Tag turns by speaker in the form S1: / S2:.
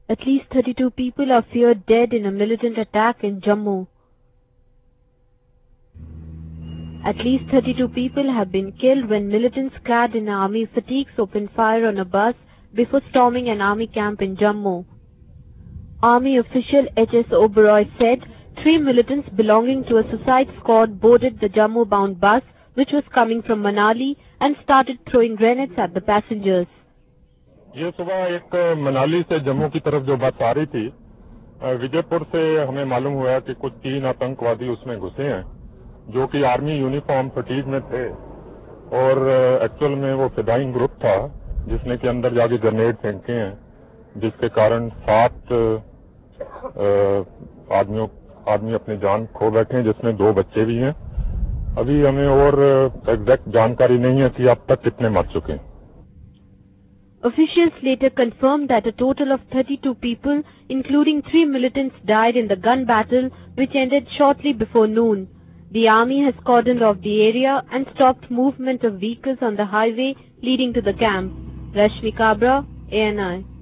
S1: At least 32 people are feared dead in a militant attack in Jammu. At least 32 people have been killed when militants clad in army fatigues opened fire on a bus before storming an army camp in Jammu. Army official H.S. Oberoi said 3 militants belonging to a suicide squad boarded the Jammu-bound bus which was coming from Manali and started throwing grenades at the passengers.
S2: ये सुबह एक मनाली से जम्मू की तरफ जो बस आ रही थी, विजयपुर से हमें मालूम हुआ कि कुछ 3 आतंकवादी उसमें घुसे हैं, जो कि आर्मी यूनिफॉर्म फटीग में थे और एक्चुअल में वो फिदाइंग ग्रुप था जिसने के अंदर जाके ग्रेनेड फेंके हैं, जिसके कारण 7 आदमी अपनी जान खो बैठे हैं, जिसमें 2 बच्चे भी हैं। अभी हमें और एग्जैक्ट जानकारी नहीं है कि अब तक कितने मर चुके हैं।
S1: Officials later confirmed that a total of 32 people, including 3 militants, died in the gun battle which ended shortly before noon. The army has cordoned off the area and stopped movement of vehicles on the highway leading to the camp. Rashmi Kabra, ANI.